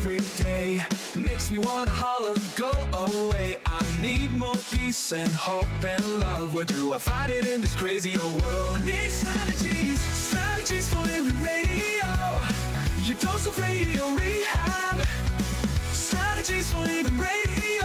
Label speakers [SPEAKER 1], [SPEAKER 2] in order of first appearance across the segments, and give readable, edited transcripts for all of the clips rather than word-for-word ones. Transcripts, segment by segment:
[SPEAKER 1] every day. Makes me wanna holler, go away. I need more peace and hope and love. Where do I find it in this crazy old world? I need strategies, strategies for living radio. Your dose of radio rehab. Strategies for living radio.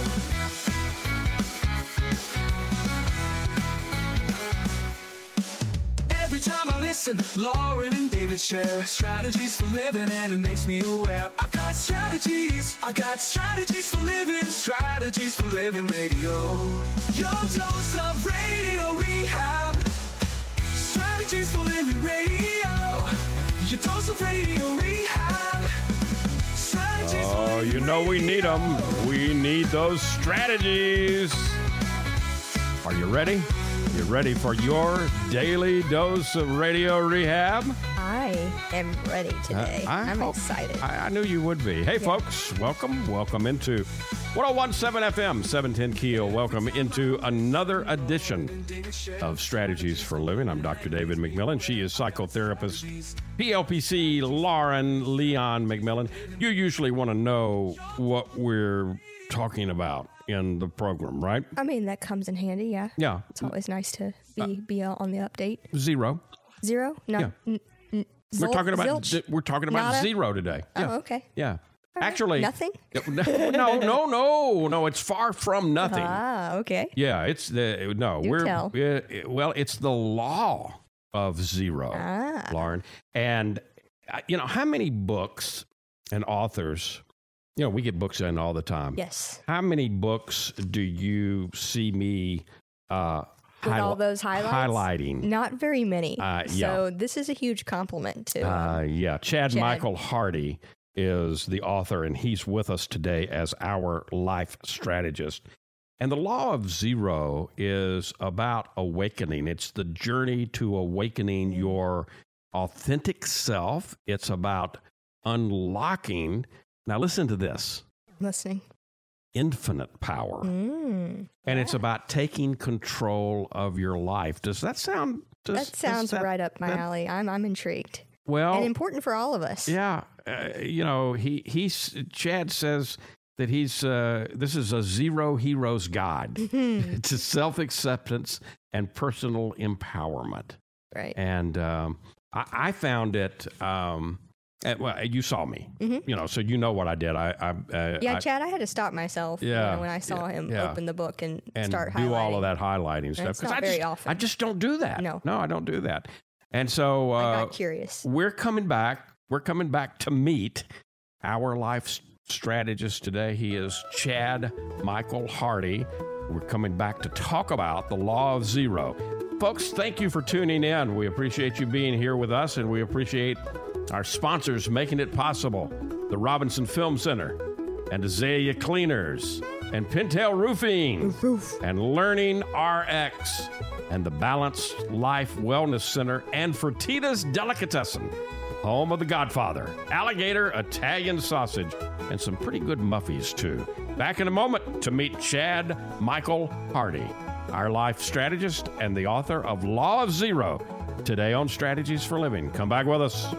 [SPEAKER 1] Every time I listen, Lauren and David share strategies for living, and it makes me aware. I got strategies for living, strategies for living radio. Your dose of radio rehab. Strategies for living radio. Your dose of radio rehab. Strategies for living
[SPEAKER 2] you know we need them. We need those strategies. Are you ready? You ready for your daily dose of radio rehab?
[SPEAKER 3] I am ready today. I'm excited.
[SPEAKER 2] I knew you would be. Hey, folks, welcome. Welcome into 101.7 FM, 710 Keel. Welcome into another edition of Strategies for Living. I'm Dr. David McMillan. She is psychotherapist, PLPC Lauren Leon McMillan. You usually want to know what we're talking about in the program, right?
[SPEAKER 3] I mean, that comes in handy, yeah.
[SPEAKER 2] Yeah.
[SPEAKER 3] It's always nice to be on the update.
[SPEAKER 2] Zero?
[SPEAKER 3] No.
[SPEAKER 2] Yeah. We're talking about
[SPEAKER 3] Nada?
[SPEAKER 2] zero today. Yeah.
[SPEAKER 3] Oh, okay.
[SPEAKER 2] Yeah. Actually,
[SPEAKER 3] nothing?
[SPEAKER 2] No. It's far from nothing.
[SPEAKER 3] Ah, okay.
[SPEAKER 2] Yeah, it's the it's the law of zero, Lauren. And how many books and authors? We get books in all the time.
[SPEAKER 3] Yes.
[SPEAKER 2] How many books do you see me
[SPEAKER 3] with all those
[SPEAKER 2] highlighting?
[SPEAKER 3] Not very many.
[SPEAKER 2] Yeah.
[SPEAKER 3] So this is a huge compliment to
[SPEAKER 2] Chad Michael Hardy is the author, and he's with us today as our life strategist. And the law of zero is about awakening. It's the journey to awakening your authentic self. It's about unlocking. Now listen to this.
[SPEAKER 3] Listening.
[SPEAKER 2] Infinite power. And it's about taking control of your life. Does that sound...
[SPEAKER 3] That sounds right up my alley. I'm intrigued.
[SPEAKER 2] Well...
[SPEAKER 3] And important for all of us.
[SPEAKER 2] Yeah. Chad says that this is a zero heroes guide. It's a self-acceptance and personal empowerment.
[SPEAKER 3] Right.
[SPEAKER 2] And I found it... well, you saw me, so you know what I did.
[SPEAKER 3] Chad, I had to stop myself when I saw him open the book and start highlighting.
[SPEAKER 2] Do all of that highlighting stuff.
[SPEAKER 3] It's not very often.
[SPEAKER 2] I just don't do that.
[SPEAKER 3] No,
[SPEAKER 2] I don't do that. And so
[SPEAKER 3] I got curious.
[SPEAKER 2] We're coming back. We're coming back to meet our life strategist today. He is Chad Michael Hardy. We're coming back to talk about the law of zero. Folks, thank you for tuning in. We appreciate you being here with us, and we appreciate our sponsors making it possible. The Robinson Film Center, and Azalea Cleaners, and Pintail Roofing, and Learning RX, and the Balanced Life Wellness Center, and Fertitta's Delicatessen, home of The Godfather, Alligator Italian Sausage, and some pretty good muffies, too. Back in a moment to meet Chad Michael Hardy, our life strategist and the author of Law of Zero, today on Strategies for Living. Come back with us.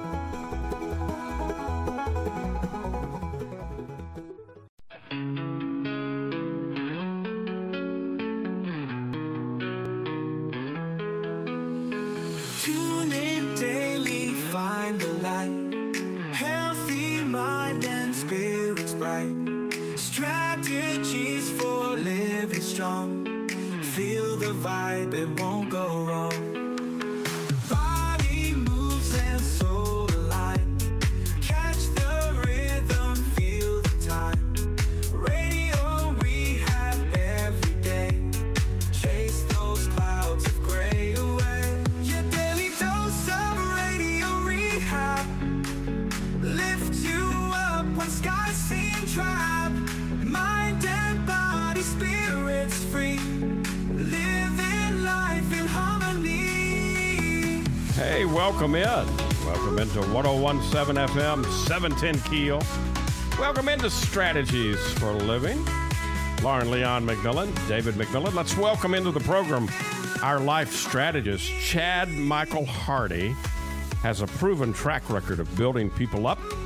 [SPEAKER 1] Tune in daily, find the light. Healthy mind and spirits bright. Strategies for living strong. Feel the vibe, it won't go wrong. Body moves and soul align. Catch the rhythm, feel the time. Radio rehab every day. Chase those clouds of gray away. Your daily dose of radio rehab. Lift you up when skies seem trapped. Mind and body, spirits free. Living life in harmony.
[SPEAKER 2] Hey, welcome in. Welcome into 101.7 FM, 710 Keel. Welcome into Strategies for Living. Lauren Leon McMillan, David McMillan. Let's welcome into the program our life strategist, Chad Michael Hardy. Has a proven track record of building people up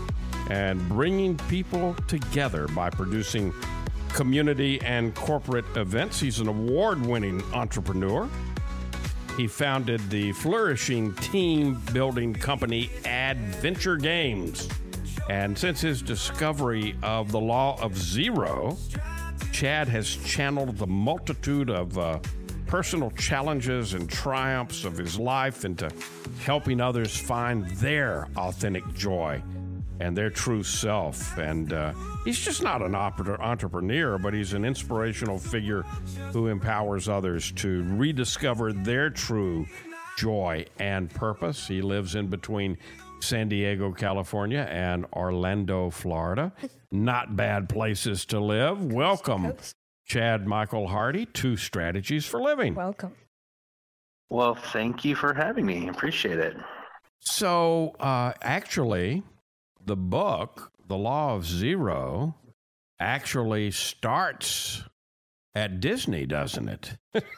[SPEAKER 2] and bringing people together by producing community and corporate events. He's an award-winning entrepreneur. He founded the flourishing team-building company Adventure Games. And since his discovery of the law of zero, Chad has channeled the multitude of personal challenges and triumphs of his life into helping others find their authentic joy and their true self. And he's just not an entrepreneur, but he's an inspirational figure who empowers others to rediscover their true joy and purpose. He lives in between San Diego, California, and Orlando, Florida. Not bad places to live. Welcome, Chad Michael Hardy, to Strategies for Living.
[SPEAKER 3] Welcome.
[SPEAKER 4] Well, thank you for having me. Appreciate it.
[SPEAKER 2] So, actually, the book, The Law of Zero, actually starts at Disney, doesn't it?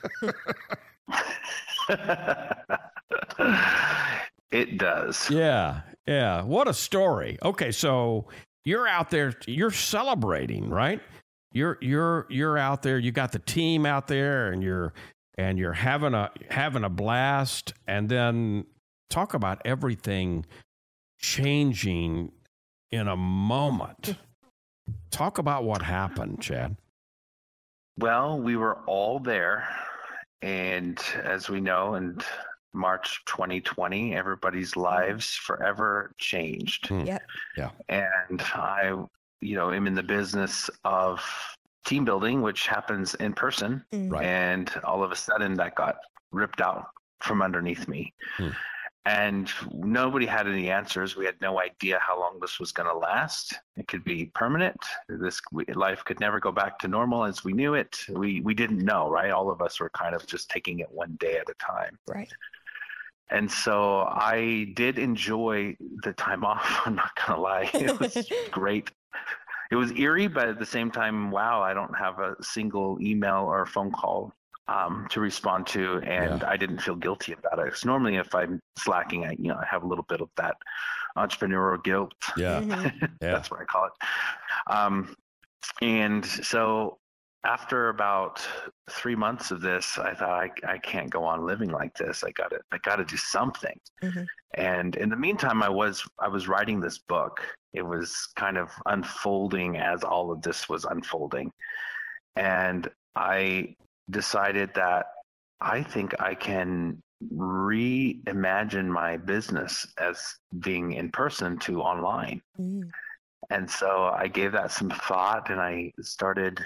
[SPEAKER 4] It does.
[SPEAKER 2] Yeah. What a story. Okay, so you're out there, you're celebrating, right? You're out there, you got the team out there, and you're having a blast, and then talk about everything changing in a moment. Talk about what happened, Chad.
[SPEAKER 4] Well, we were all there, and as we know, in March 2020, everybody's lives forever changed.
[SPEAKER 3] Yep.
[SPEAKER 2] Yeah.
[SPEAKER 4] And I, am in the business of team building, which happens in person.
[SPEAKER 2] Right.
[SPEAKER 4] And all of a sudden that got ripped out from underneath me. And nobody had any answers. We had no idea how long this was going to last. It could be permanent. Life could never go back to normal as we knew it. We didn't know, right? All of us were kind of just taking it one day at a time.
[SPEAKER 3] Right.
[SPEAKER 4] And so I did enjoy the time off. I'm not going to lie. It was great. It was eerie, but at the same time, wow, I don't have a single email or phone call to respond to, and I didn't feel guilty about it. Because normally, if I'm slacking, I have a little bit of that entrepreneurial guilt.
[SPEAKER 2] Yeah,
[SPEAKER 4] That's what I call it. And so, after about 3 months of this, I thought I can't go on living like this. I got to do something. And in the meantime, I was writing this book. It was kind of unfolding as all of this was unfolding, and I decided that I think I can reimagine my business as being in person to online. And so I gave that some thought, and I started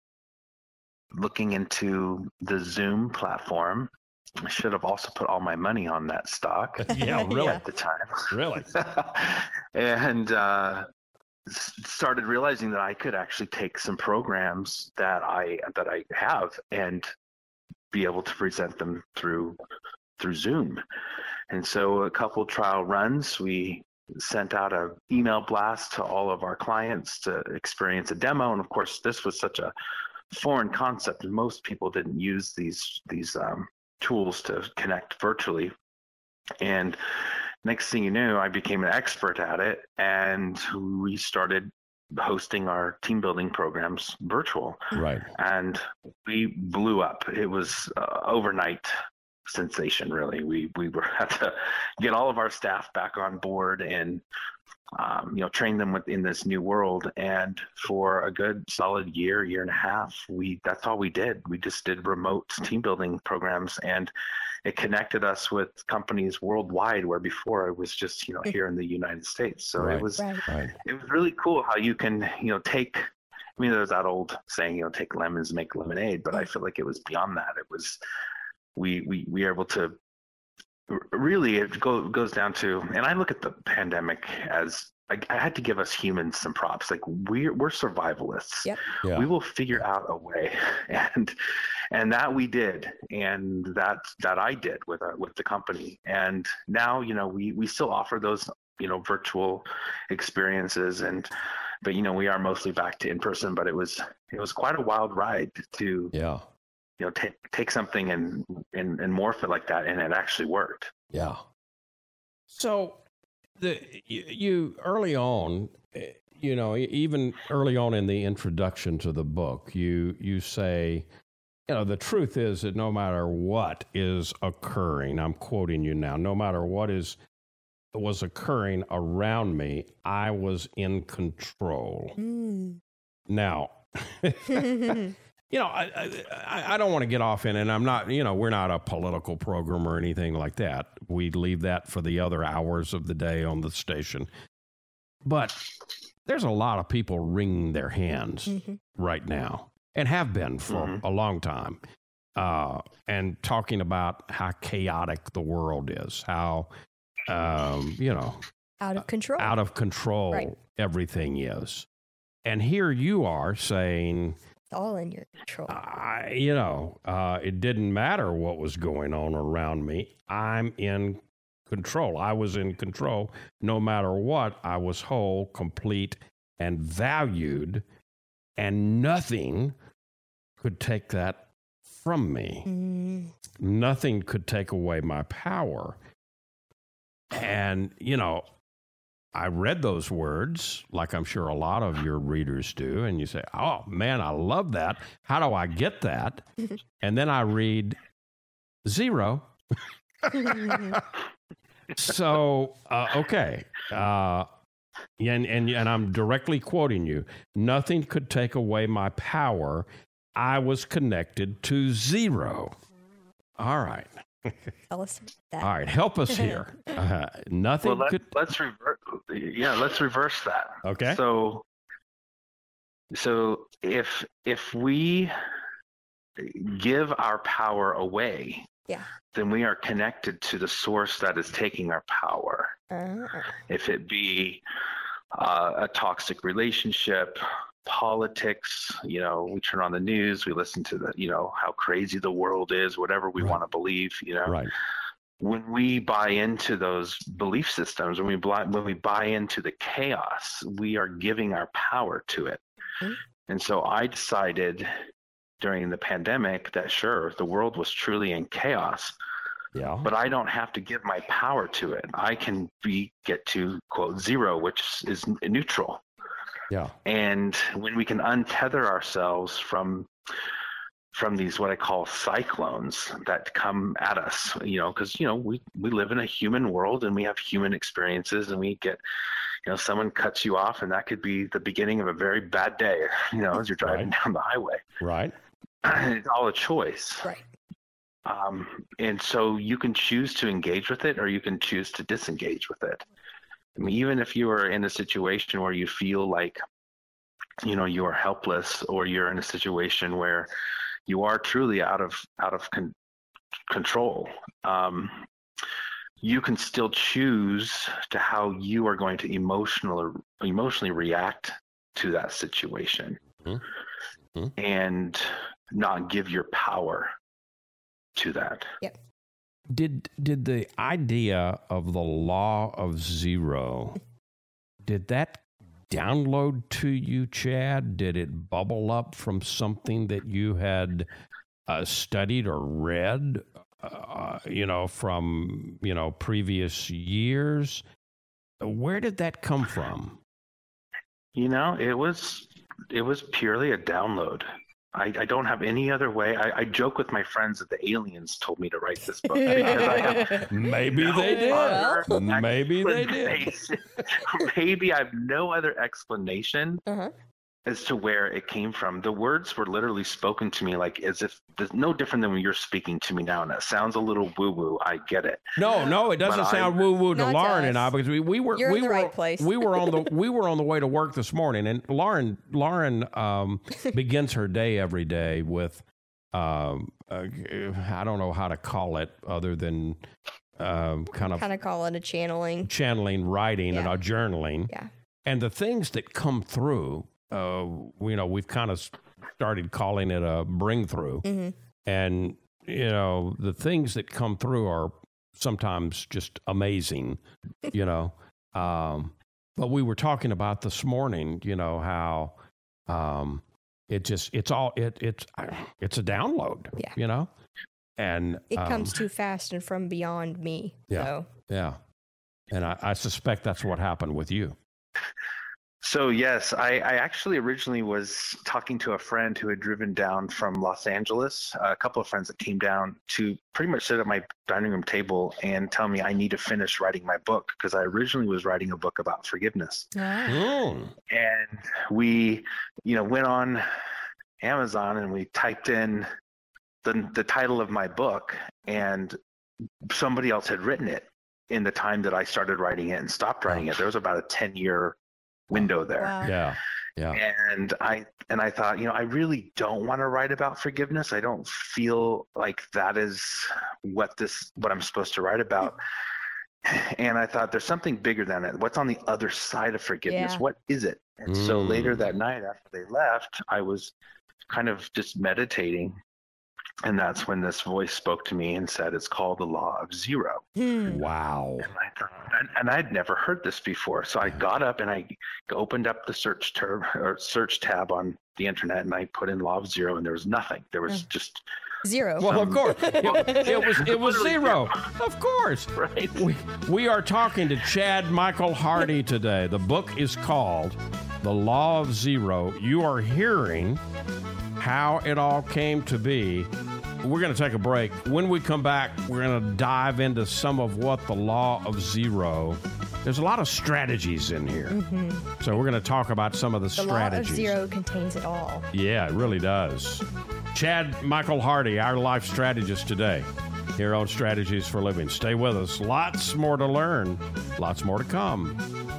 [SPEAKER 4] looking into the Zoom platform. I should have also put all my money on that stock.
[SPEAKER 2] Yeah, really?
[SPEAKER 4] At the time.
[SPEAKER 2] Really?
[SPEAKER 4] And started realizing that I could actually take some programs that I have and be able to present them through Zoom. And so a couple trial runs, we sent out an email blast to all of our clients to experience a demo. And of course, this was such a foreign concept, and most people didn't use these tools to connect virtually. And next thing you knew, I became an expert at it, and we started hosting our team building programs virtual.
[SPEAKER 2] Right.
[SPEAKER 4] And we blew up. It was overnight sensation, really. We had to get all of our staff back on board and train them in this new world. And for a good solid year and a half, that's all we did. We just did remote team building programs, and it connected us with companies worldwide, where before it was just, here in the United States. So
[SPEAKER 2] Right.
[SPEAKER 4] it was
[SPEAKER 2] Right.
[SPEAKER 4] it was really cool how you can, take, there's that old saying, take lemons, make lemonade, but I feel like it was beyond that. It was, we were able to really, it goes down to, and I look at the pandemic as, I had to give us humans some props. Like we're survivalists.
[SPEAKER 3] Yep.
[SPEAKER 2] Yeah.
[SPEAKER 4] We will figure out a way, and that we did, and that I did with the company. And now, we still offer those, virtual experiences, but we are mostly back to in person. But it was quite a wild ride to take something and morph it like that, and it actually worked.
[SPEAKER 2] Yeah. So you early on, even early on in the introduction to the book, you say, the truth is that no matter what is occurring, I'm quoting you now, no matter what was occurring around me, I was in control. Now, I don't want to get off in it. And I'm not, we're not a political program or anything like that. We leave that for the other hours of the day on the station. But there's a lot of people wringing their hands right now and have been for a long time. And talking about how chaotic the world is, how,
[SPEAKER 3] out of control,
[SPEAKER 2] right. Everything is. And here you are saying,
[SPEAKER 3] it's all in your control.
[SPEAKER 2] It didn't matter what was going on around me. I'm in control. I was in control. No matter what, I was whole, complete, and valued, and nothing could take that from me. Nothing could take away my power. And, I read those words, like I'm sure a lot of your readers do, and you say, oh, man, I love that. How do I get that? And then I read 0. So, okay. And I'm directly quoting you. Nothing could take away my power. I was connected to 0. All right.
[SPEAKER 3] Tell us that.
[SPEAKER 2] All right, help us here. Nothing could.
[SPEAKER 4] Let's reverse that.
[SPEAKER 2] Okay.
[SPEAKER 4] So if we give our power away, then we are connected to the source that is taking our power. If it be a toxic relationship, politics, we turn on the news, we listen to how crazy the world is, whatever we want to believe,
[SPEAKER 2] Right.
[SPEAKER 4] When we buy into those belief systems, when we buy into the chaos, we are giving our power to it. And so I decided during the pandemic that sure, the world was truly in chaos.
[SPEAKER 2] Yeah.
[SPEAKER 4] But I don't have to give my power to it. I can get to quote 0, which is neutral.
[SPEAKER 2] Yeah. And
[SPEAKER 4] when we can untether ourselves from these what I call cyclones that come at us, because we live in a human world and we have human experiences, and we get someone cuts you off, and that could be the beginning of a very bad day, as you're driving down the highway.
[SPEAKER 2] Right.
[SPEAKER 4] It's all a choice.
[SPEAKER 3] Right.
[SPEAKER 4] And so you can choose to engage with it, or you can choose to disengage with it. I mean, even if you are in a situation where you feel like, you are helpless, or you're in a situation where you are truly out of control, you can still choose to how you are going to emotionally react to that situation, and not give your power to that.
[SPEAKER 3] Yep.
[SPEAKER 2] Did the idea of the law of 0, did that download to you, Chad? Did it bubble up from something that you had studied or read, from, previous years? Where did that come from?
[SPEAKER 4] It was purely a download. I don't have any other way. I joke with my friends that the aliens told me to write this book because I have
[SPEAKER 2] maybe they did. Maybe they did.
[SPEAKER 4] Maybe I have no other explanation as to where it came from. The words were literally spoken to me like as if there's no different than when you're speaking to me now, and that sounds a little woo-woo. I get it.
[SPEAKER 2] No, it doesn't sound woo-woo to Lauren and I, because we were
[SPEAKER 3] in the right place.
[SPEAKER 2] we were on the way to work this morning, and Lauren begins her day every day with I don't know how to call it other than kind of
[SPEAKER 3] call it a channeling
[SPEAKER 2] writing and a journaling.
[SPEAKER 3] Yeah.
[SPEAKER 2] And the things that come through, we've kind of started calling it a bring through. And, the things that come through are sometimes just amazing, But we were talking about this morning, how it's a download, and
[SPEAKER 3] it comes too fast and from beyond me.
[SPEAKER 2] Yeah.
[SPEAKER 3] So.
[SPEAKER 2] Yeah. And I suspect that's what happened with you.
[SPEAKER 4] So yes, I actually originally was talking to a friend who had driven down from Los Angeles, a couple of friends that came down to pretty much sit at my dining room table and tell me I need to finish writing my book, because I originally was writing a book about forgiveness. And we, went on Amazon and we typed in the title of my book, and somebody else had written it in the time that I started writing it and stopped writing it. There was about a 10-year window there.
[SPEAKER 3] Wow.
[SPEAKER 2] Yeah.
[SPEAKER 4] And I thought, I really don't want to write about forgiveness. I don't feel like that is what I'm supposed to write about. And I thought there's something bigger than it. What's on the other side of forgiveness?
[SPEAKER 3] Yeah.
[SPEAKER 4] What is it? And so later that night after they left, I was kind of just meditating. And that's when this voice spoke to me and said, it's called the Law of Zero.
[SPEAKER 2] Wow.
[SPEAKER 4] And I thought, and I'd never heard this before. So I got up and I opened up the search tab on the internet, and I put in Law of Zero, and there was nothing. There was just
[SPEAKER 3] zero.
[SPEAKER 2] Well, of course. It was zero. Of course.
[SPEAKER 4] Right.
[SPEAKER 2] We are talking to Chad Michael Hardy today. The book is called The Law of Zero. You are hearing how it all came to be. We're going to take a break. When we come back, we're going to dive into some of what the Law of Zero. There's a lot of strategies in here. So we're going to talk about some of the strategies.
[SPEAKER 3] The Law of Zero contains it all.
[SPEAKER 2] Yeah, it really does. Chad Michael Hardy, our life strategist today, here on Strategies for Living. Stay with us. Lots more to learn. Lots more to come.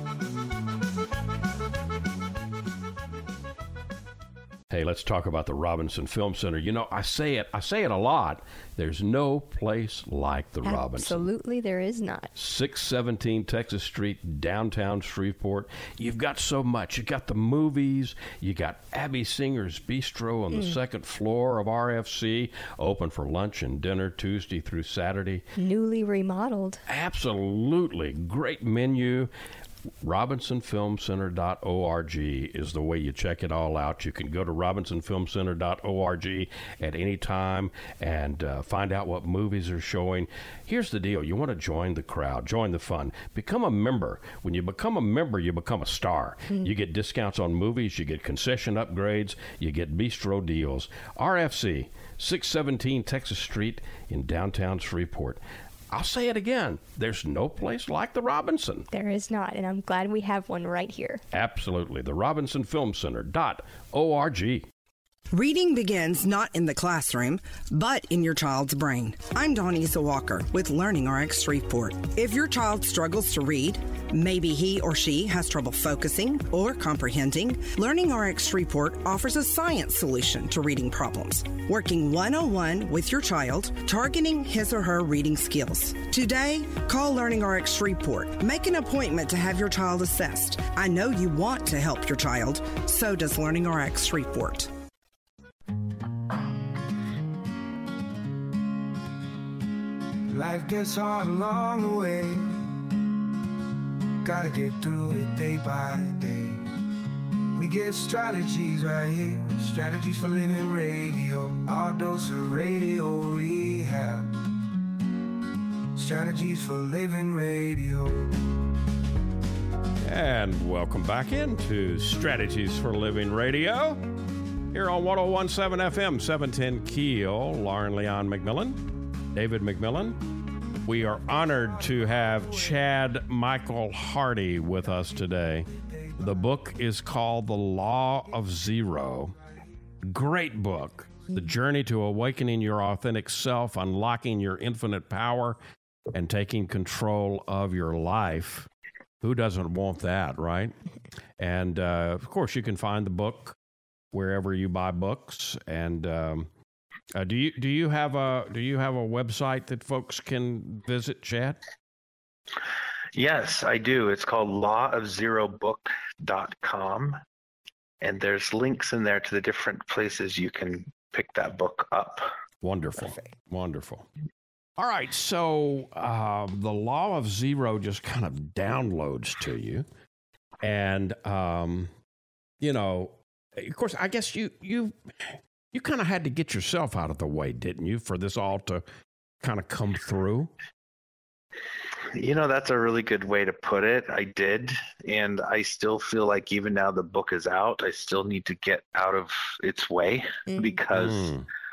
[SPEAKER 2] Hey, let's talk about the Robinson Film Center. I say it a lot. There's no place like the Robinson.
[SPEAKER 3] Absolutely, there is not.
[SPEAKER 2] 617 Texas Street, downtown Shreveport. You've got so much. You got the movies. You got Abby Singer's Bistro on the second floor of RFC, open for lunch and dinner Tuesday through Saturday.
[SPEAKER 3] Newly remodeled.
[SPEAKER 2] Absolutely. Great menu. RobinsonFilmCenter.org is the way you check it all out. You can go to RobinsonFilmCenter.org at any time and find out what movies are showing. Here's the deal. You want to join the crowd, join the fun, become a member. When you become a member, you become a star. You get discounts on movies, you get concession upgrades, you get bistro deals. RFC, 617 Texas Street in downtown Shreveport. I'll say it again. There's no place like the Robinson.
[SPEAKER 3] There is not, and I'm glad we have one right here.
[SPEAKER 2] Absolutely. The RobinsonFilmCenter.org.
[SPEAKER 5] Reading begins not in the classroom, but in your child's brain. I'm Donisa Walker with LearningRx Shreveport. If your child struggles to read, maybe he or she has trouble focusing or comprehending, LearningRx Shreveport offers a science solution to reading problems, working one-on-one with your child, targeting his or her reading skills. Today, call LearningRx Shreveport. Make an appointment to have your child assessed. I know you want to help your child, so does LearningRx Shreveport.
[SPEAKER 1] Life gets hard along the way. Gotta get through it day by day. We get strategies right here. Strategies for Living Radio. Our dose of radio rehab. Strategies for Living Radio.
[SPEAKER 2] And welcome back into Strategies for Living Radio. Here on 101.7 FM, 710 Keel, Lauren Leon McMillan, David McMillan. We are honored to have Chad Michael Hardy with us today. The book is called The Law of Zero. Great book. The journey to awakening your authentic self, unlocking your infinite power, and taking control of your life. Who doesn't want that, right? And, of course, you can find the book wherever you buy books. And do you have a website that folks can visit, Chad?
[SPEAKER 4] Yes, I do. It's called lawofzerobook.com, and there's links in there to the different places you can pick that book up.
[SPEAKER 2] Wonderful.
[SPEAKER 3] Perfect.
[SPEAKER 2] Wonderful. All right, so the Law of Zero just kind of downloads to you, and of course, I guess you kind of had to get yourself out of the way, didn't you, for this all to kind of come through?
[SPEAKER 4] That's a really good way to put it. I did. And I still feel like even now the book is out, I still need to get out of its way because,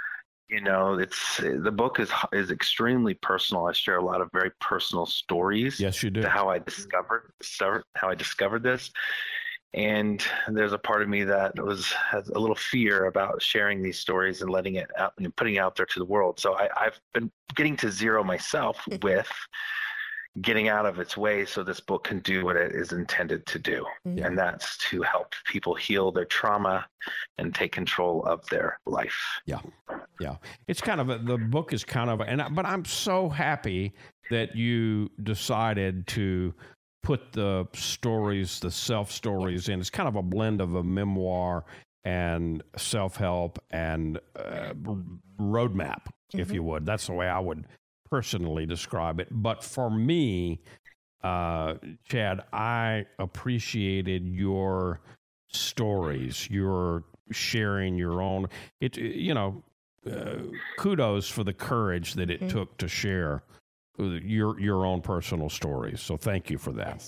[SPEAKER 4] the book is extremely personal. I share a lot of very personal stories.
[SPEAKER 2] Yes, you do.
[SPEAKER 4] To how I discovered this. And there's a part of me that has a little fear about sharing these stories and letting it out and putting it out there to the world. So I've been getting to zero myself with getting out of its way so this book can do what it is intended to do. And that's to help people heal their trauma and take control of their life.
[SPEAKER 2] Yeah. It's kind of the book is kind of, but I'm so happy that you decided to put the stories, the self-stories in. It's kind of a blend of a memoir and self-help and roadmap, if you would. That's the way I would personally describe it. But for me, Chad, I appreciated your stories, your sharing your own. Kudos for the courage that it took to share your own personal stories. So thank you for that.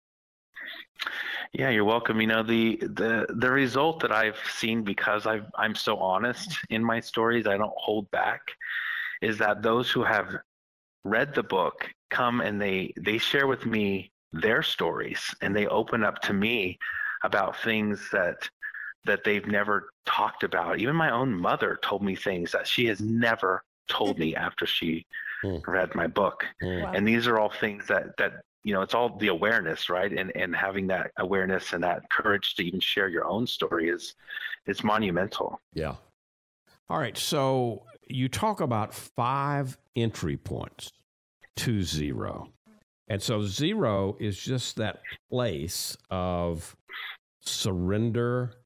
[SPEAKER 4] Yeah, you're welcome. The result that I've seen because I'm so honest in my stories, I don't hold back, is that those who have read the book come and they share with me their stories, and they open up to me about things that they've never talked about. Even my own mother told me things that she has never told me after she read my book. Wow. And these are all things that it's all the awareness, right? And having that awareness and that courage to even share your own story is monumental.
[SPEAKER 2] Yeah. All right. So you talk about 5 entry points to zero. And so zero is just that place of surrender.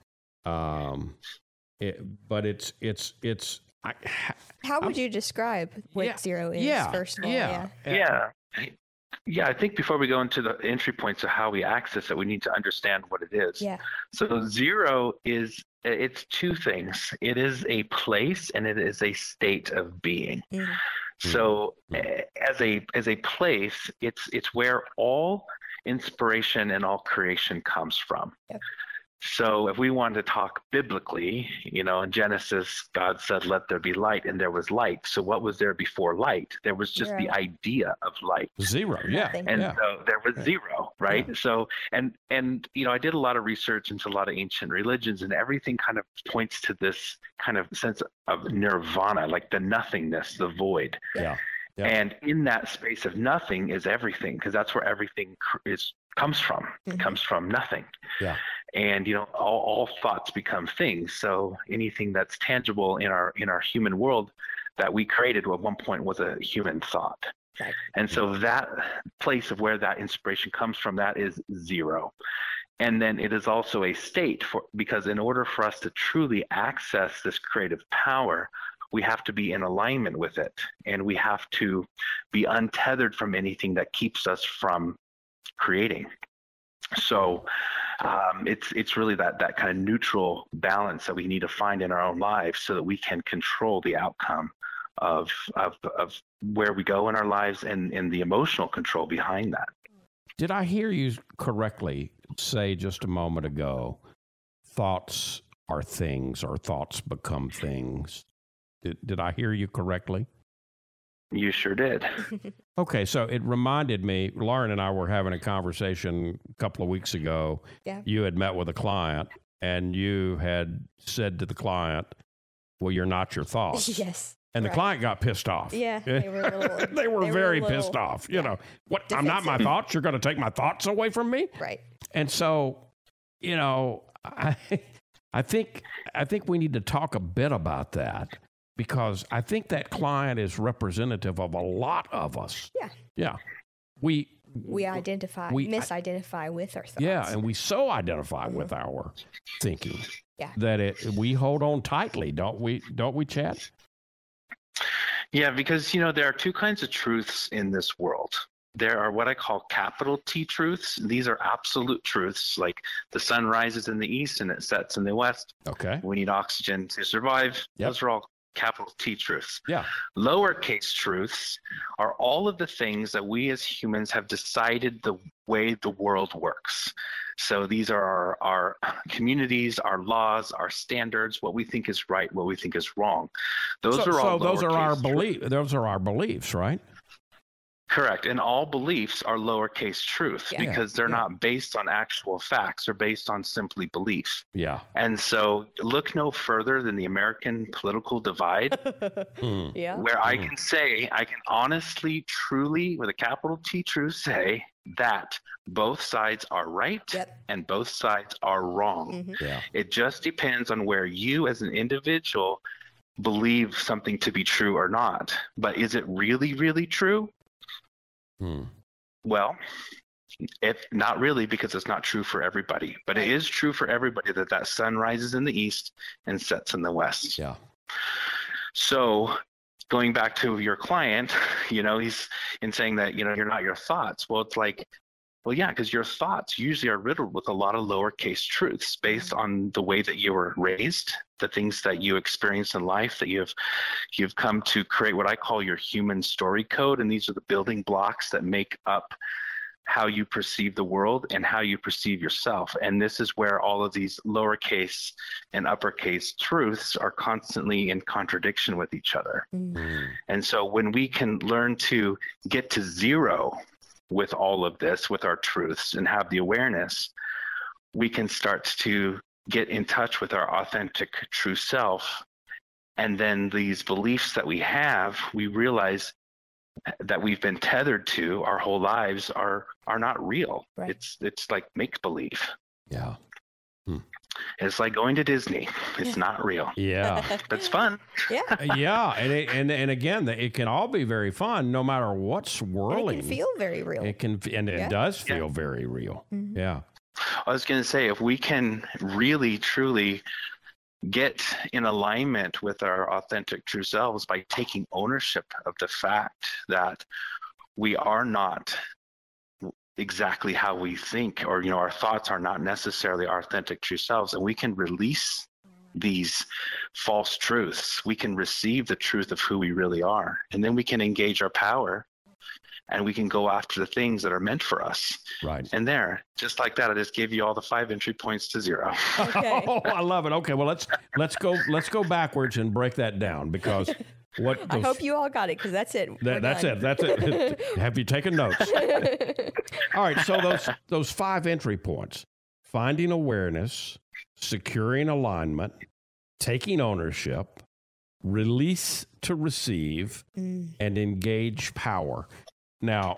[SPEAKER 2] But it's
[SPEAKER 3] how would you describe what zero is, first of all?
[SPEAKER 4] Yeah, I think before we go into the entry points of how we access it, we need to understand what it is. Yeah. So zero it's 2 things. It is a place and it is a state of being. Mm-hmm. So as a place, it's where all inspiration and all creation comes from. Yep. So if we want to talk biblically, in Genesis, God said, let there be light, and there was light. So what was there before light? There was just the idea of light.
[SPEAKER 2] Zero, yeah.
[SPEAKER 4] And so there was zero, right? Yeah. So, and I did a lot of research into a lot of ancient religions, and everything kind of points to this kind of sense of nirvana, like the nothingness, the void. Yeah. Yeah. And in that space of nothing is everything, because that's where everything comes from. Mm-hmm. It comes from nothing. Yeah. And all thoughts become things. So anything that's tangible in our human world that we created at one point was a human thought. Right. And so that place of where that inspiration comes from, that is zero. And then it is also a state because in order for us to truly access this creative power, we have to be in alignment with it, and we have to be untethered from anything that keeps us from creating. So it's really that kind of neutral balance that we need to find in our own lives so that we can control the outcome of where we go in our lives and the emotional control behind that.
[SPEAKER 2] Did I hear you correctly say just a moment ago, thoughts are things or thoughts become things? Did I hear you correctly?
[SPEAKER 4] You sure did.
[SPEAKER 2] Okay, so it reminded me, Lauren and I were having a conversation a couple of weeks ago. Yeah. You had met with a client, and you had said to the client, well, you're not your thoughts.
[SPEAKER 3] Yes.
[SPEAKER 2] And the client got pissed off.
[SPEAKER 3] Yeah, they were a little,
[SPEAKER 2] they were very pissed off. What? Defensive. I'm not my thoughts? You're going to take my thoughts away from me?
[SPEAKER 3] Right.
[SPEAKER 2] And so, I think we need to talk a bit about that. Because I think that client is representative of a lot of us. Yeah. Yeah. We
[SPEAKER 3] misidentify with our thoughts.
[SPEAKER 2] Yeah, and we so identify with our thinking that we hold on tightly, don't we, Chad?
[SPEAKER 4] Yeah, because, there are 2 kinds of truths in this world. There are what I call capital T truths. These are absolute truths, like the sun rises in the east and it sets in the west.
[SPEAKER 2] Okay.
[SPEAKER 4] We need oxygen to survive. Yep. Those are all capital T truths.
[SPEAKER 2] Yeah.
[SPEAKER 4] Lowercase truths are all of the things that we as humans have decided the way the world works. So these are our communities, our laws, our standards, what we think is right, what we think is wrong. Those are all
[SPEAKER 2] those are our those are our beliefs, right?
[SPEAKER 4] Correct. And all beliefs are lowercase truths because they're not based on actual facts. They're based on simply belief.
[SPEAKER 2] Yeah.
[SPEAKER 4] And so look no further than the American political divide, where I can honestly, truly, with a capital T truth, say that both sides are right and both sides are wrong.
[SPEAKER 2] Yeah.
[SPEAKER 4] It just depends on where you as an individual believe something to be true or not. But is it really, really true? Well, if not really, because it's not true for everybody, but it is true for everybody that sun rises in the east and sets in the west.
[SPEAKER 2] Yeah.
[SPEAKER 4] So going back to your client, he's in saying that, you're not your thoughts. Well, it's like, well, yeah, because your thoughts usually are riddled with a lot of lowercase truths based on the way that you were raised, the things that you experienced in life, that you've come to create what I call your human story code. And these are the building blocks that make up how you perceive the world and how you perceive yourself. And this is where all of these lowercase and uppercase truths are constantly in contradiction with each other. And so when we can learn to get to zero with all of this, with our truths, and have the awareness, we can start to get in touch with our authentic true self. And then these beliefs that we have, we realize that we've been tethered to our whole lives are not real. Right. It's like make believe.
[SPEAKER 2] Yeah.
[SPEAKER 4] It's like going to Disney. It's not real.
[SPEAKER 2] Yeah.
[SPEAKER 4] That's fun.
[SPEAKER 3] Yeah.
[SPEAKER 2] Yeah. And again, it can all be very fun no matter what's swirling.
[SPEAKER 3] And it can feel very real.
[SPEAKER 2] It does feel very real. Yeah.
[SPEAKER 4] I was going to say, if we can really, truly get in alignment with our authentic true selves by taking ownership of the fact that we are not exactly how we think, or our thoughts are not necessarily our authentic true selves, and we can release these false truths, we can receive the truth of who we really are, and then we can engage our power and we can go after the things that are meant for us.
[SPEAKER 2] Right.
[SPEAKER 4] And there, just like that, I just gave you all the 5 entry points to zero.
[SPEAKER 3] Okay.
[SPEAKER 2] Oh, I love it. Okay, well let's go backwards and break that down, because
[SPEAKER 3] I hope you all got it, because that's it.
[SPEAKER 2] That's it. Have you taken notes? All right. So those 5 entry points: finding awareness, securing alignment, taking ownership, release to receive, and engage power. Now,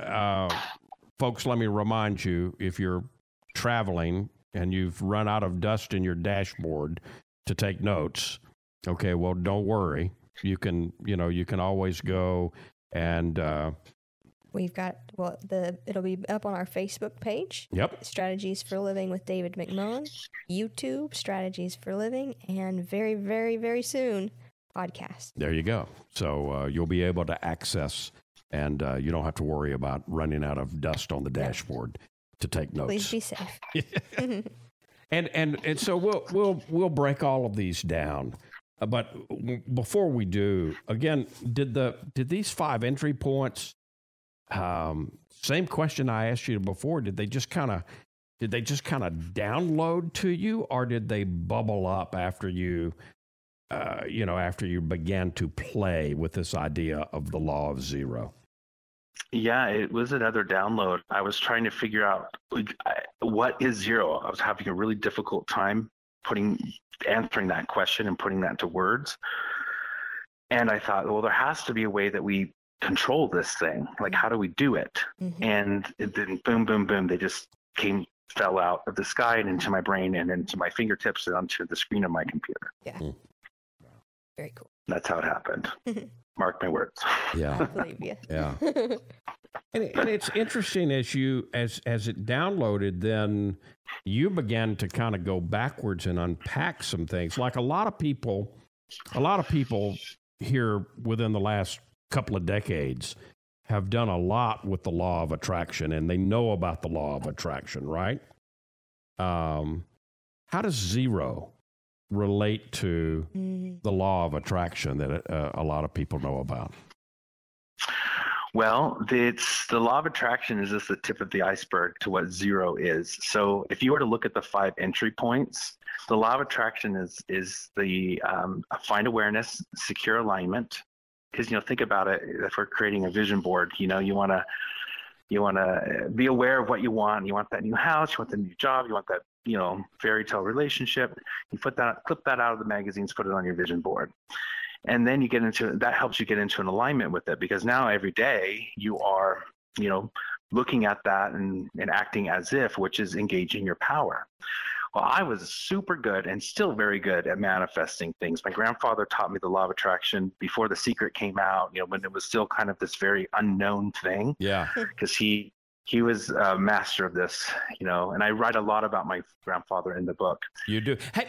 [SPEAKER 2] folks, let me remind you, if you're traveling and you've run out of dust in your dashboard to take notes, okay, well, don't worry. You can always go and
[SPEAKER 3] we've got it'll be up on our Facebook page.
[SPEAKER 2] Yep.
[SPEAKER 3] Strategies for Living with David McMillan, YouTube Strategies for Living, and very, very, very soon podcast.
[SPEAKER 2] There you go. So you'll be able to access, and you don't have to worry about running out of dust on the dashboard to take notes.
[SPEAKER 3] Please be safe.
[SPEAKER 2] And so we'll break all of these down. But before we do, again, did these 5 entry points, same question I asked you before, did they just kind of download to you, or did they bubble up after you began to play with this idea of the law of zero?
[SPEAKER 4] Yeah, it was another download. I was trying to figure out what is zero. I was having a really difficult time answering that question and putting that to words. And I thought, well, there has to be a way that we control this thing. Like, how do we do it? And then boom, boom, boom, they just fell out of the sky and into my brain and into my fingertips and onto the screen of my computer.
[SPEAKER 3] Yeah. Very cool.
[SPEAKER 4] That's how it happened. Mark my words.
[SPEAKER 2] Yeah.
[SPEAKER 3] I believe you.
[SPEAKER 2] Yeah. And it's interesting, as it downloaded, then you began to kind of go backwards and unpack some things. Like a lot of people here within the last couple of decades have done a lot with the law of attraction, and they know about the law of attraction, right? How does zero relate to the law of attraction that a lot of people know about?
[SPEAKER 4] Well, the law of attraction is just the tip of the iceberg to what zero is. So if you were to look at the 5 entry points, the law of attraction is the find awareness, secure alignment. Because, think about it, if we're creating a vision board, you want to be aware of what you want. You want that new house, you want the new job, you want that, fairy tale relationship. You clip that out of the magazines, put it on your vision board. And then that helps you get into an alignment with it, because now every day you are, looking at that and acting as if, which is engaging your power. Well, I was super good and still very good at manifesting things. My grandfather taught me the law of attraction before The Secret came out, when it was still kind of this very unknown thing.
[SPEAKER 2] Yeah.
[SPEAKER 4] Because he was a master of this, and I write a lot about my grandfather in the book.
[SPEAKER 2] You do. Hey,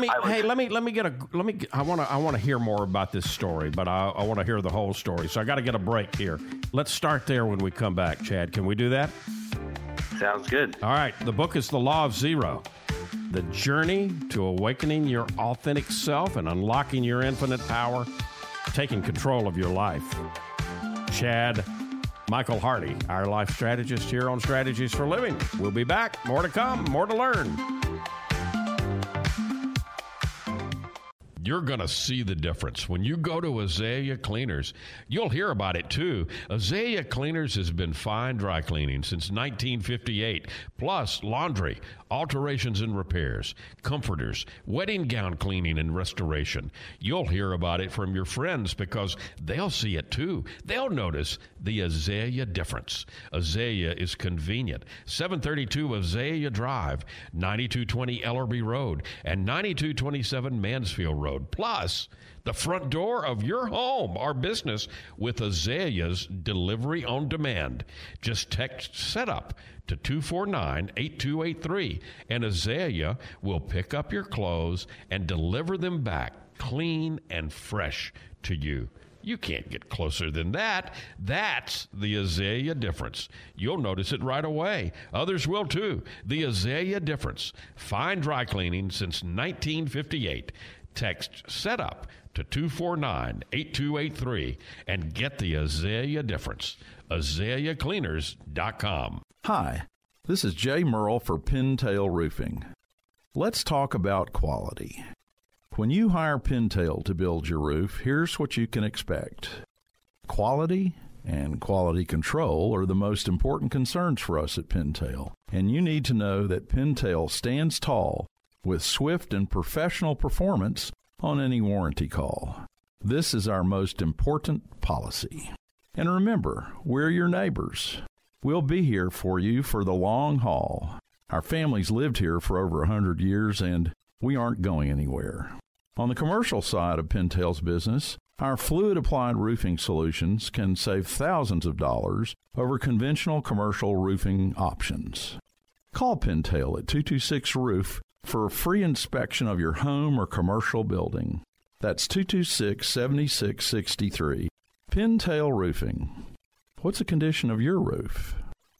[SPEAKER 2] I want to hear more about this story, but I want to hear the whole story. So I got to get a break here. Let's start there when we come back, Chad. Can we do that?
[SPEAKER 4] Sounds good.
[SPEAKER 2] All right. The book is The Law of Zero. The journey to awakening your authentic self and unlocking your infinite power, taking control of your life. Chad Michael Hardy, our life strategist here on Strategies for Living. We'll be back. More to come, more to learn. You're going to see the difference. When you go to Azalea Cleaners, you'll hear about it too. Azalea Cleaners has been fine dry cleaning since 1958, plus laundry, alterations and repairs, comforters, wedding gown cleaning and restoration. You'll hear about it from your friends because they'll see it too. They'll notice the Azalea difference. Azalea is convenient. 732 Azalea Drive, 9220 Ellerby Road, and 9227 Mansfield Road. Plus, the front door of your home or business with Azalea's delivery on demand. Just text SETUP to 249-8283, and Azalea will pick up your clothes and deliver them back clean and fresh to you. You can't get closer than that. That's the Azalea difference. You'll notice it right away. Others will too. The Azalea difference. Fine dry cleaning since 1958. Text SETUP to 249-8283 and get the Azalea difference. AzaleaCleaners.com.
[SPEAKER 6] Hi, this is Jay Merle for Pintail Roofing. Let's talk about quality. When you hire Pintail to build your roof, here's what you can expect. Quality and quality control are the most important concerns for us at Pintail, and you need to know that Pintail stands tall with swift and professional performance on any warranty call. This is our most important policy. And remember, we're your neighbors. We'll be here for you for the long haul. Our family's lived here for over 100 years, and we aren't going anywhere. On the commercial side of Pintail's business, our fluid-applied roofing solutions can save thousands of dollars over conventional commercial roofing options. Call Pintail at 226-ROOF for a free inspection of your home or commercial building. That's 226-7663. Pintail Roofing. What's the condition of your roof?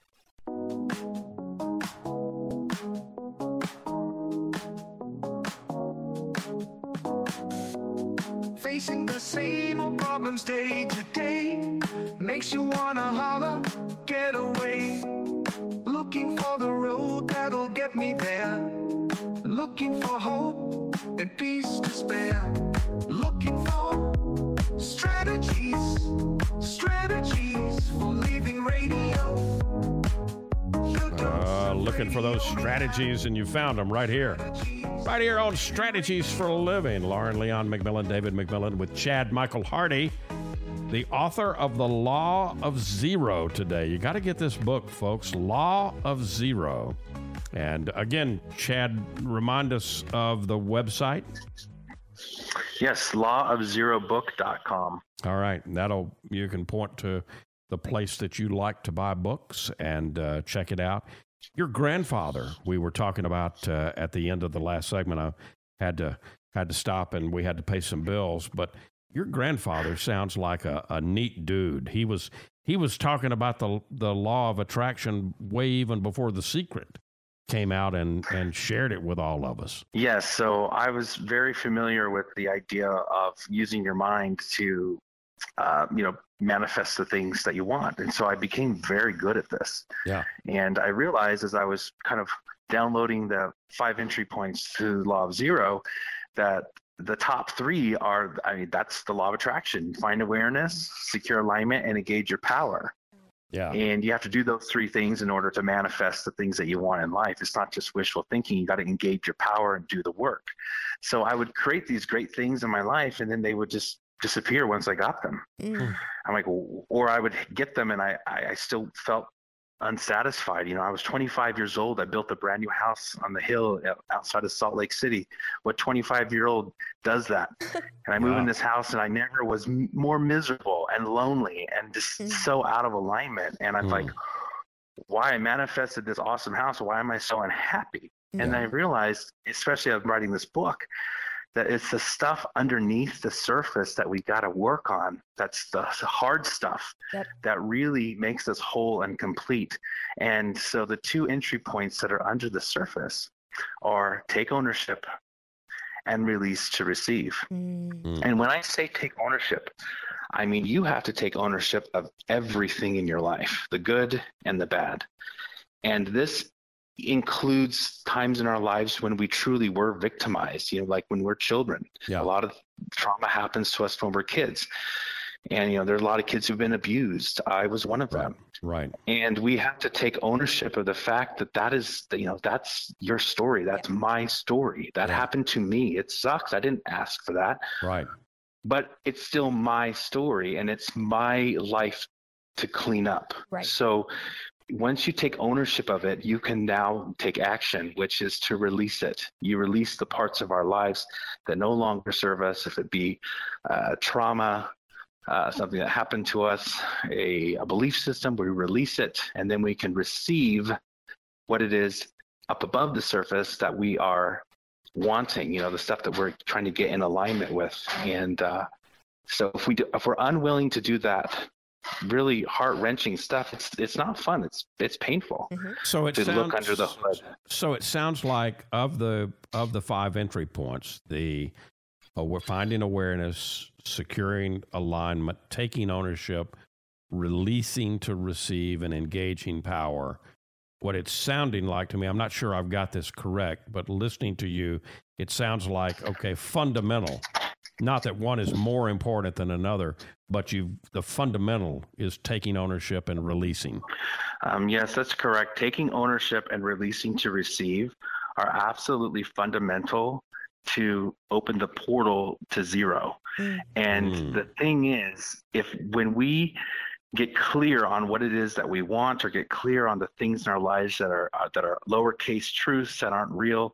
[SPEAKER 1] Facing the same old problems day to day makes you wanna holler, get away. Looking for the road that'll get me there. Looking for hope and peace to spare. Looking for strategies for living radio.
[SPEAKER 2] Looking for those strategies, and you found them right here on Strategies for Living. Lauren Leon McMillan, David McMillan with Chad Michael Hardy, the author of The Law of Zero today. You got to get this book, folks, Law of Zero. And again, Chad, remind us of the website.
[SPEAKER 4] Yes, lawofzerobook.com.
[SPEAKER 2] All right. You can point to the place that you like to buy books and check it out. Your grandfather, we were talking about at the end of the last segment. I had to stop and we had to pay some bills, but your grandfather sounds like a neat dude. He was talking about the law of attraction way even before The Secret came out and shared it with all of us.
[SPEAKER 4] Yes. So I was very familiar with the idea of using your mind to, manifest the things that you want. And so I became very good at this.
[SPEAKER 2] Yeah.
[SPEAKER 4] And I realized as I was kind of downloading the 5 entry points to the Law of Zero that the top 3 are, that's the law of attraction: find awareness, secure alignment, and engage your power.
[SPEAKER 2] Yeah.
[SPEAKER 4] And you have to do those 3 things in order to manifest the things that you want in life. It's not just wishful thinking. You got to engage your power and do the work. So I would create these great things in my life, and then they would just disappear once I got them. I'm like, or I would get them and I still felt unsatisfied. I was 25 years old. I built a brand new house on the hill outside of Salt Lake City. What 25-year-old does that? And I moved in this house and I never was more miserable and lonely and just so out of alignment. And I'm like, why? I manifested this awesome house. Why am I so unhappy? And I realized, especially as I'm writing this book, that it's the stuff underneath the surface that we got to work on. That's the hard stuff that really makes us whole and complete. And so the 2 entry points that are under the surface are take ownership and release to receive. And when I say take ownership, I mean you have to take ownership of everything in your life, the good and the bad. And this includes times in our lives when we truly were victimized, like when we're children. A lot of trauma happens to us when we're kids. And, there's a lot of kids who've been abused. I was one of them.
[SPEAKER 2] Right.
[SPEAKER 4] And we have to take ownership of the fact that is, that's your story. That's my story. That happened to me. It sucks. I didn't ask for that.
[SPEAKER 2] Right.
[SPEAKER 4] But it's still my story and it's my life to clean up.
[SPEAKER 3] Right.
[SPEAKER 4] So once you take ownership of it, you can now take action, which is to release it. You release the parts of our lives that no longer serve us, if it be trauma, something that happened to us, a belief system. We release it, and then we can receive what it is up above the surface that we are wanting, the stuff that we're trying to get in alignment with. And so if we're unwilling to do that, really heart-wrenching stuff, it's not fun. It's painful.
[SPEAKER 2] So it
[SPEAKER 4] to
[SPEAKER 2] sounds,
[SPEAKER 4] look under the hood.
[SPEAKER 2] So it sounds like of the 5 entry points, we're finding awareness, securing alignment, taking ownership, releasing to receive, and engaging power. What it's sounding like to me, I'm not sure I've got this correct, but listening to you, it sounds like, okay, fundamental. Not that one is more important than another, but the fundamental is taking ownership and releasing.
[SPEAKER 4] Yes, that's correct. Taking ownership and releasing to receive are absolutely fundamental to open the portal to zero. And the thing is, when we get clear on what it is that we want, or get clear on the things in our lives that are lowercase truths that aren't real,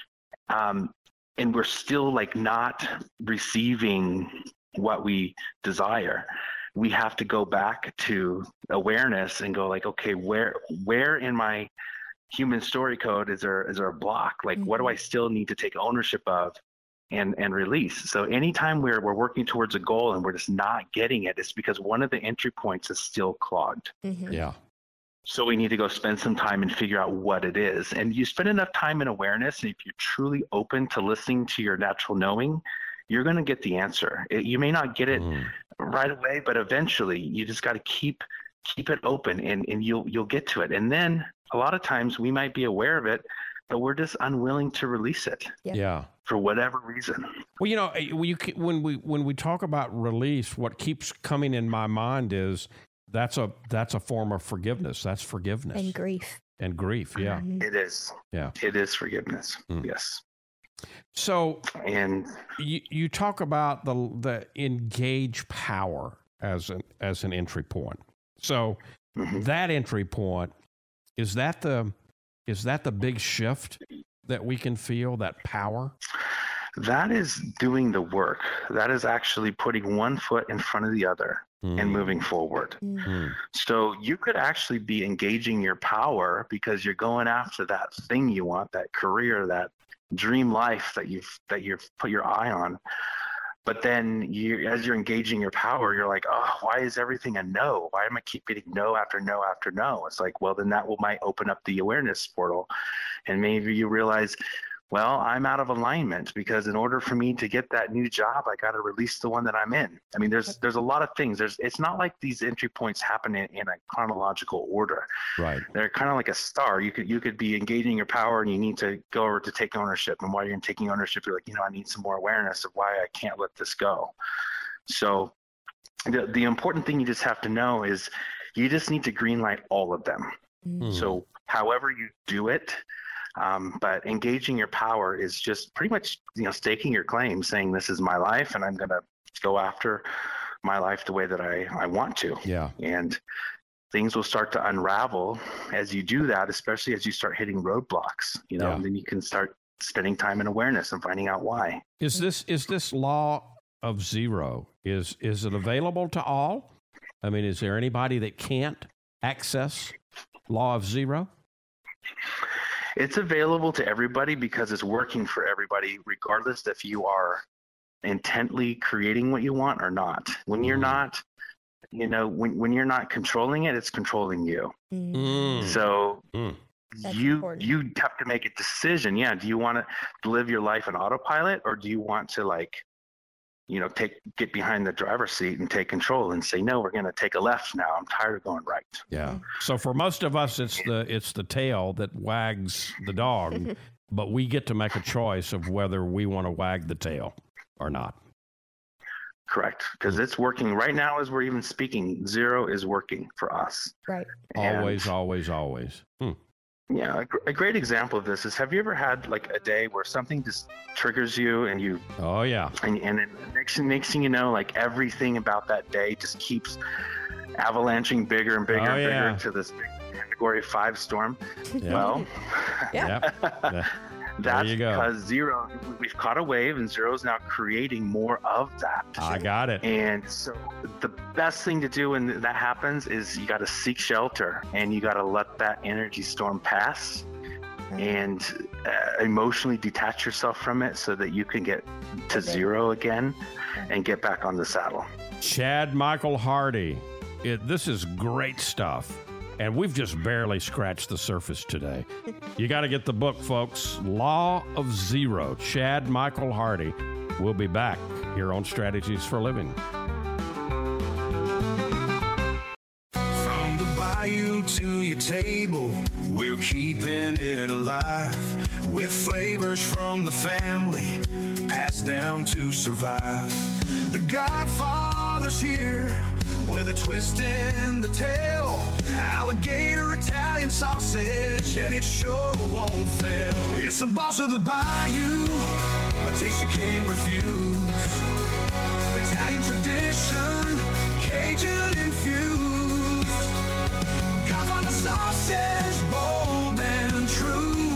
[SPEAKER 4] and we're still not receiving what we desire, we have to go back to awareness and go okay, where in my human story code is there a block? What do I still need to take ownership of and release? So anytime we're working towards a goal and we're just not getting it, it's because one of the entry points is still clogged.
[SPEAKER 2] Yeah.
[SPEAKER 4] So we need to go spend some time and figure out what it is. And you spend enough time in awareness, and if you're truly open to listening to your natural knowing, you're going to get the answer. You may not get it right away, but eventually you just got to keep it open, and you'll get to it. And then a lot of times we might be aware of it, but we're just unwilling to release it.
[SPEAKER 2] Yeah.
[SPEAKER 4] For whatever reason.
[SPEAKER 2] Well, when we talk about release, what keeps coming in my mind is that's a form of forgiveness. That's forgiveness.
[SPEAKER 3] And grief.
[SPEAKER 2] Yeah.
[SPEAKER 4] It is.
[SPEAKER 2] Yeah.
[SPEAKER 4] It is forgiveness. Yes.
[SPEAKER 2] So,
[SPEAKER 4] and
[SPEAKER 2] you talk about the engage power as an entry point. So that entry point, is that the big shift that we can feel, that power?
[SPEAKER 4] That is doing the work. That is actually putting one foot in front of the other and moving forward. So you could actually be engaging your power because you're going after that thing you want, that career, that dream life that you've put your eye on. But then as you're engaging your power, you're like, oh, why is everything a no? Why am I keep getting no after no after no? It's well, then that might open up the awareness portal. And maybe you realize, well, I'm out of alignment because in order for me to get that new job, I got to release the one that I'm in. I mean, there's a lot of things. It's not like these entry points happen in a chronological order.
[SPEAKER 2] Right.
[SPEAKER 4] They're kind of like a star. You could be engaging your power and you need to go over to take ownership. And while you're taking ownership, you're like, I need some more awareness of why I can't let this go. So the important thing you just have to know is you just need to green light all of them.
[SPEAKER 2] Mm.
[SPEAKER 4] So however you do it, but engaging your power is just pretty much, staking your claim, saying this is my life and I'm going to go after my life the way that I want to.
[SPEAKER 2] Yeah.
[SPEAKER 4] And things will start to unravel as you do that, especially as you start hitting roadblocks, and then you can start spending time in awareness and finding out why.
[SPEAKER 2] Is this law of zero, is it available to all? I mean, is there anybody that can't access law of zero?
[SPEAKER 4] It's available to everybody because it's working for everybody, regardless if you are intently creating what you want or not. When you're not, when you're not controlling it, it's controlling you.
[SPEAKER 2] Mm.
[SPEAKER 4] So you have to make a decision. Yeah. Do you want to live your life in autopilot, or do you want to get behind the driver's seat and take control and say, no, we're going to take a left now. I'm tired of going right.
[SPEAKER 2] Yeah. So for most of us, it's the tail that wags the dog, but we get to make a choice of whether we want to wag the tail or not.
[SPEAKER 4] Correct. Because it's working right now as we're even speaking. Zero is working for us.
[SPEAKER 3] Right.
[SPEAKER 2] Always, always, always.
[SPEAKER 4] Yeah, a great example of this is, have you ever had like a day where something just triggers you and you...
[SPEAKER 2] Oh, yeah.
[SPEAKER 4] And then next thing you know, like everything about that day just keeps avalanching bigger and bigger and bigger to this big Category 5 storm.
[SPEAKER 2] Yeah.
[SPEAKER 4] Well,
[SPEAKER 2] Yeah.
[SPEAKER 4] that's because zero, we've caught a wave and zero is now creating more of that.
[SPEAKER 2] I got it.
[SPEAKER 4] And so the best thing to do when that happens is you got to seek shelter and you got to let that energy storm pass and emotionally detach yourself from it so that you can get to zero again and get back on the saddle.
[SPEAKER 2] Chad Michael Hardy, this is great stuff. And we've just barely scratched the surface today. You got to get the book, folks. Law of Zero, Chad Michael Hardy. We'll be back here on Strategies for Living.
[SPEAKER 1] From the bayou to your table, we're keeping it alive with flavors from the family, passed down to survive. The Godfather's here with a twist in the tail. Alligator Italian sausage, and it sure won't fail. It's the boss of the bayou, a taste you can't refuse. Italian tradition, Cajun infused. Godfather sausage, bold and true.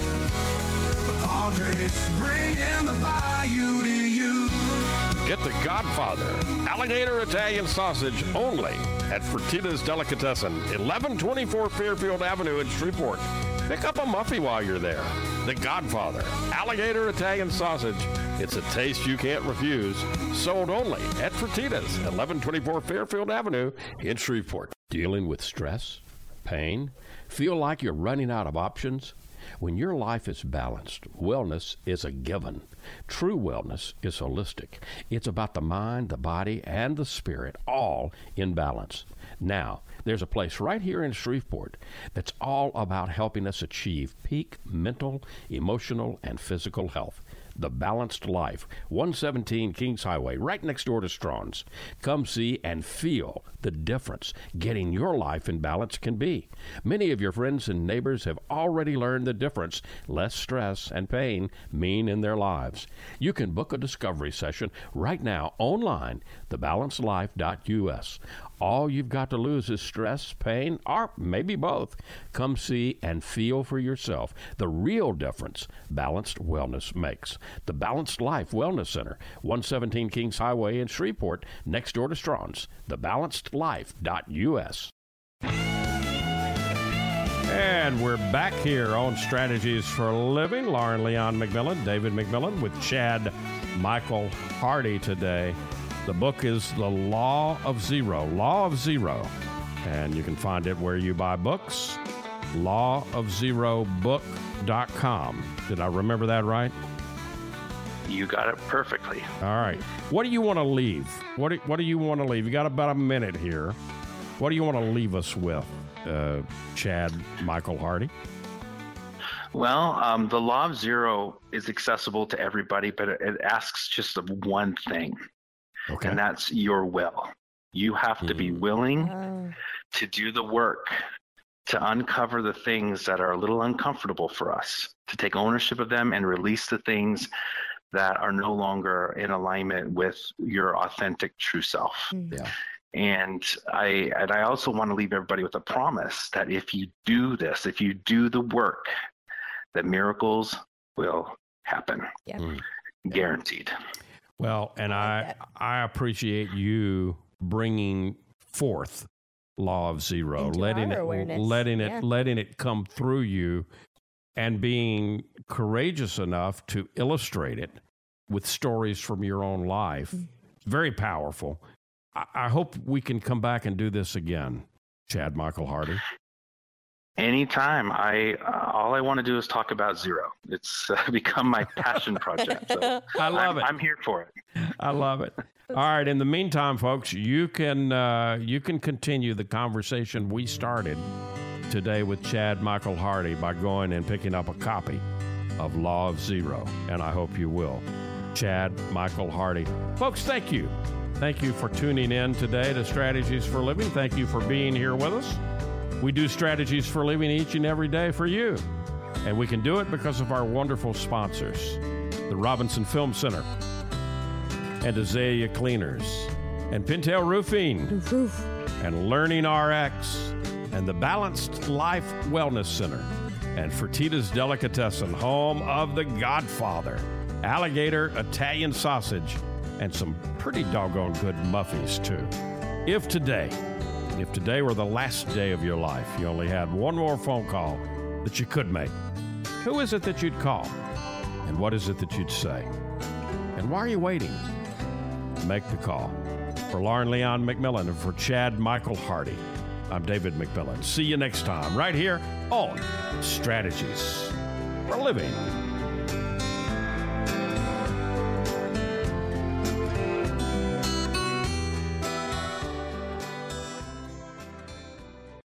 [SPEAKER 1] Padres bringing the bayou to you.
[SPEAKER 2] Get the Godfather, Alligator Italian sausage, only at Fertitta's Delicatessen, 1124 Fairfield Avenue in Shreveport. Pick up a muffy while you're there. The Godfather, Alligator Italian sausage. It's a taste you can't refuse. Sold only at Fertitta's, 1124 Fairfield Avenue in Shreveport. Dealing with stress, pain, feel like you're running out of options? When your life is balanced, wellness is a given. True wellness is holistic. It's about the mind, the body, and the spirit, all in balance. Now, there's a place right here in Shreveport that's all about helping us achieve peak mental, emotional, and physical health. The Balanced Life, 117 Kings Highway, right next door to Strawn's. Come see and feel the difference getting your life in balance can be. Many of your friends and neighbors have already learned the difference less stress and pain mean in their lives. You can book a discovery session right now online, thebalancedlife.us. All you've got to lose is stress, pain, or maybe both. Come see and feel for yourself the real difference balanced wellness makes. The Balanced Life Wellness Center, 117 Kings Highway in Shreveport, next door to Strawn's, thebalancedlife.us. And we're back here on Strategies for Living. Lauren Leon McMillan, David McMillan with Chad Michael Hardy today. The book is The Law of Zero, and you can find it where you buy books, lawofzerobook.com. chadmichaelhardy.com. Did I remember that right?
[SPEAKER 4] You got it perfectly.
[SPEAKER 2] All right. What do you want to leave? What do you want to leave? You got about a minute here. What do you want to leave us with, Chad Michael Hardy?
[SPEAKER 4] Well, the law of zero is accessible to everybody, but it asks just of one thing,
[SPEAKER 2] Okay.
[SPEAKER 4] and that's your will. You have to be willing to do the work, to uncover the things that are a little uncomfortable for us, to take ownership of them and release the things that are no longer in alignment with your authentic true self.
[SPEAKER 2] Yeah.
[SPEAKER 4] And I also want to leave everybody with a promise that if you do this, if you do the work, that miracles will happen.
[SPEAKER 3] Yeah.
[SPEAKER 4] Guaranteed.
[SPEAKER 2] Well, and I appreciate you bringing forth law of zero,
[SPEAKER 3] Into
[SPEAKER 2] letting
[SPEAKER 3] our awareness.
[SPEAKER 2] letting it come through you, and being courageous enough to illustrate it with stories from your own life. Very powerful. I hope we can come back and do this again, Chad Michael Hardy.
[SPEAKER 4] Anytime. All I want to do is talk about zero. It's become my passion project. So
[SPEAKER 2] I love it.
[SPEAKER 4] I'm here for it.
[SPEAKER 2] I love it. All right. In the meantime, folks, you can continue the conversation we started today with Chad Michael Hardy by going and picking up a copy of Law of Zero, and I hope you will. Chad Michael Hardy. Folks, thank you. Thank you for tuning in today to Strategies for Living. Thank you for being here with us. We do Strategies for Living each and every day for you, and we can do it because of our wonderful sponsors, the Robinson Film Center, and Azalea Cleaners, and Pintail Roofing, and Learning RX, and the Balanced Life Wellness Center, and Fertitta's Delicatessen, home of the Godfather, alligator Italian sausage, and some pretty doggone good muffies, too. If today were the last day of your life, you only had one more phone call that you could make, who is it that you'd call? And what is it that you'd say? And why are you waiting? Make the call. For Lauren Leon McMillan and for Chad Michael Hardy, I'm David McMillan. See you next time, right here on Strategies for Living.